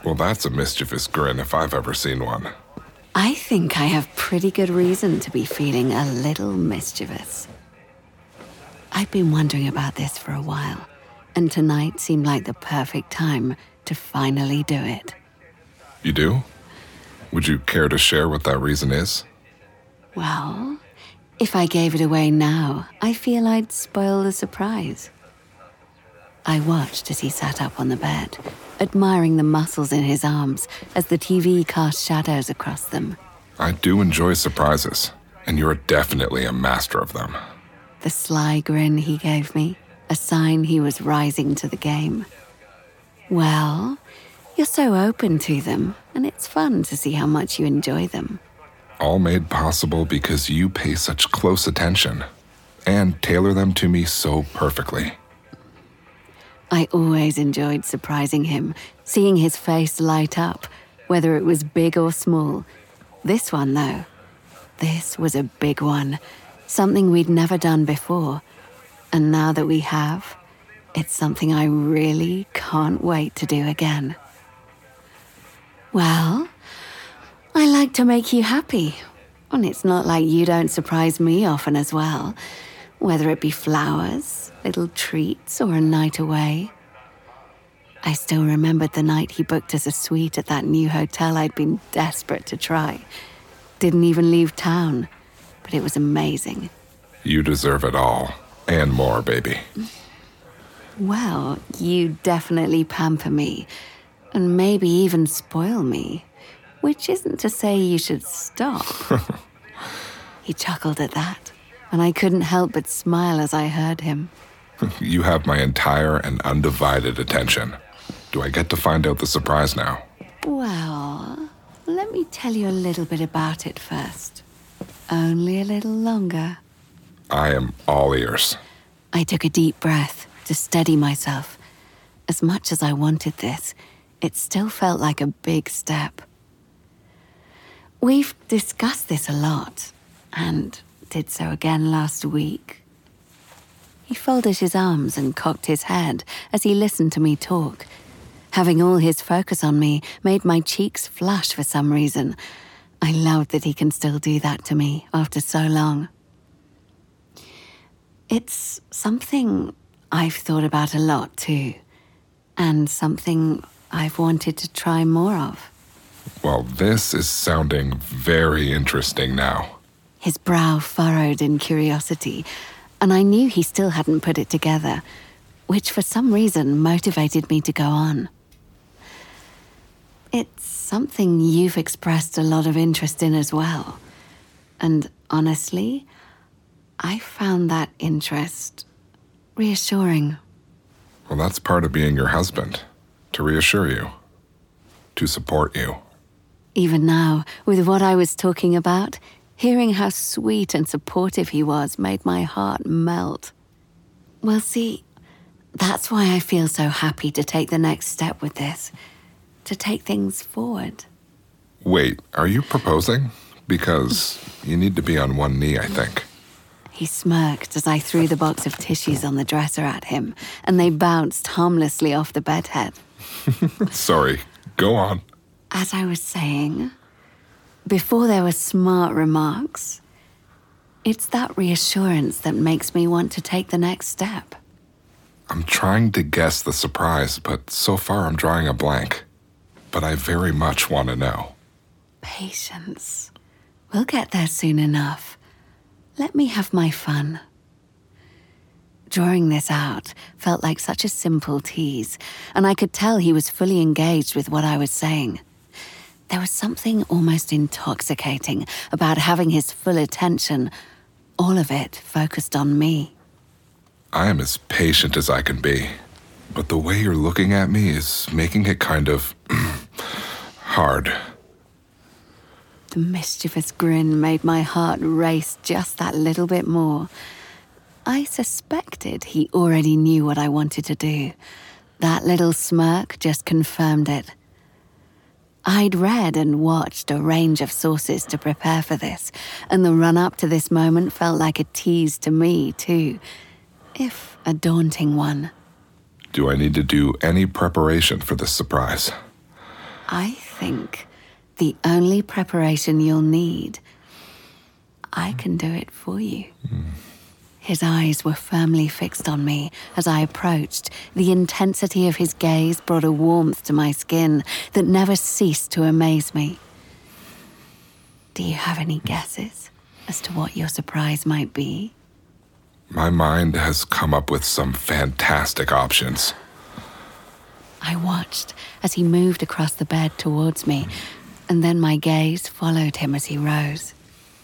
Well, that's a mischievous grin if I've ever seen one. I think I have pretty good reason to be feeling a little mischievous. I've been wondering about this for a while, and tonight seemed like the perfect time to finally do it. You do? Would you care to share what that reason is? Well, if I gave it away now, I feel I'd spoil the surprise. I watched as he sat up on the bed, admiring the muscles in his arms as the TV cast shadows across them. I do enjoy surprises, and you're definitely a master of them. The sly grin he gave me, a sign he was rising to the game. Well, you're so open to them, and it's fun to see how much you enjoy them. All made possible because you pay such close attention and tailor them to me so perfectly. I always enjoyed surprising him, seeing his face light up, whether it was big or small. This one, though, this was a big one, something we'd never done before. And now that we have, it's something I really can't wait to do again. Well, I like to make you happy. And it's not like you don't surprise me often as well, whether it be flowers, little treats, or a night away. I still remembered the night he booked us a suite at that new hotel I'd been desperate to try. Didn't even leave town, but it was amazing. You deserve it all, and more, baby. Well, you definitely pamper me, and maybe even spoil me, which isn't to say you should stop. He chuckled at that, and I couldn't help but smile as I heard him. You have my entire and undivided attention. Do I get to find out the surprise now? Well, let me tell you a little bit about it first. Only a little longer. I am all ears. I took a deep breath to steady myself. As much as I wanted this, it still felt like a big step. We've discussed this a lot, and did so again last week. He folded his arms and cocked his head as he listened to me talk. Having all his focus on me made my cheeks flush for some reason. I love that he can still do that to me after so long. It's something I've thought about a lot too, and something I've wanted to try more of. Well, this is sounding very interesting now. His brow furrowed in curiosity, and I knew he still hadn't put it together, which for some reason motivated me to go on. It's something you've expressed a lot of interest in as well. And honestly, I found that interest reassuring. Well, that's part of being your husband. To reassure you. To support you. Even now, with what I was talking about, hearing how sweet and supportive he was made my heart melt. Well, see, that's why I feel so happy to take the next step with this. To take things forward. Wait, are you proposing? Because you need to be on one knee, I think. He smirked as I threw the box of tissues on the dresser at him, and they bounced harmlessly off the bedhead. Sorry, go on. As I was saying, before there were smart remarks, it's that reassurance that makes me want to take the next step. I'm trying to guess the surprise, but so far I'm drawing a blank. But I very much want to know. Patience. We'll get there soon enough. Let me have my fun. Drawing this out felt like such a simple tease, and I could tell he was fully engaged with what I was saying. There was something almost intoxicating about having his full attention, all of it focused on me. I am as patient as I can be, but the way you're looking at me is making it kind of hard. The mischievous grin made my heart race just that little bit more. I suspected he already knew what I wanted to do. That little smirk just confirmed it. I'd read and watched a range of sources to prepare for this, and the run-up to this moment felt like a tease to me, too, if a daunting one. Do I need to do any preparation for this surprise? I think the only preparation you'll need, I can do it for you. His eyes were firmly fixed on me as I approached. The intensity of his gaze brought a warmth to my skin that never ceased to amaze me. Do you have any guesses as to what your surprise might be? My mind has come up with some fantastic options. I watched as he moved across the bed towards me, and then my gaze followed him as he rose.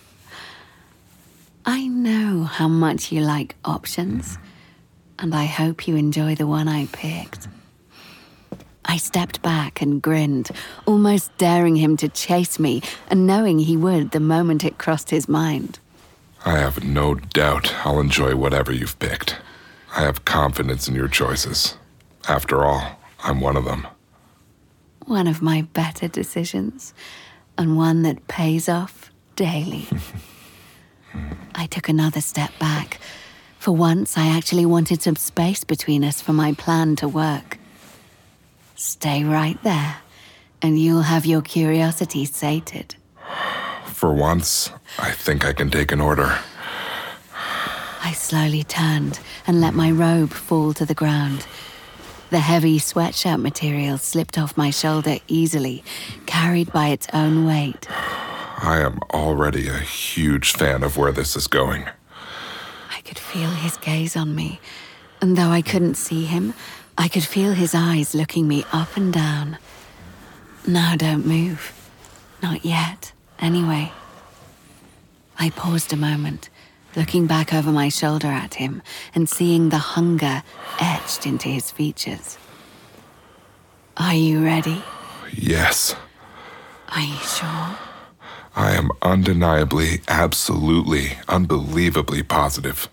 I know how much you like options, and I hope you enjoy the one I picked. I stepped back and grinned, almost daring him to chase me and knowing he would the moment it crossed his mind. I have no doubt I'll enjoy whatever you've picked. I have confidence in your choices. After all, I'm one of them. One of my better decisions, and one that pays off daily. I took another step back. For once, I actually wanted some space between us for my plan to work. Stay right there, and you'll have your curiosity sated. For once, I think I can take an order. I slowly turned and let my robe fall to the ground. The heavy sweatshirt material slipped off my shoulder easily, carried by its own weight. I am already a huge fan of where this is going. I could feel his gaze on me, and though I couldn't see him, I could feel his eyes looking me up and down. Now don't move. Not yet, anyway. I paused a moment, looking back over my shoulder at him and seeing the hunger etched into his features. Are you ready? Yes. Are you sure? I am undeniably, absolutely, unbelievably positive.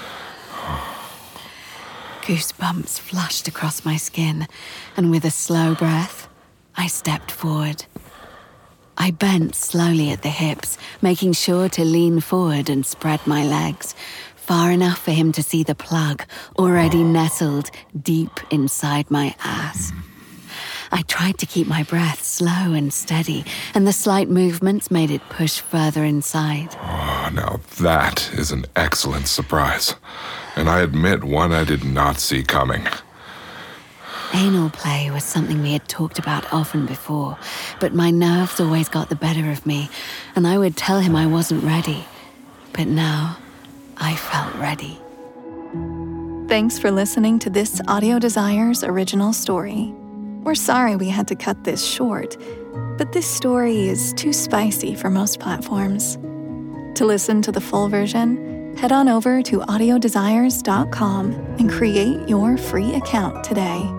Goosebumps flushed across my skin, and with a slow breath, I stepped forward. I bent slowly at the hips, making sure to lean forward and spread my legs, far enough for him to see the plug already nestled deep inside my ass. I tried to keep my breath slow and steady, and the slight movements made it push further inside. Oh, now that is an excellent surprise, and I admit one I did not see coming. Anal play was something we had talked about often before, but my nerves always got the better of me, and I would tell him I wasn't ready. But now, I felt ready. Thanks for listening to this Audio Desires original story. We're sorry we had to cut this short, but this story is too spicy for most platforms. To listen to the full version, head on over to audiodesires.com and create your free account today.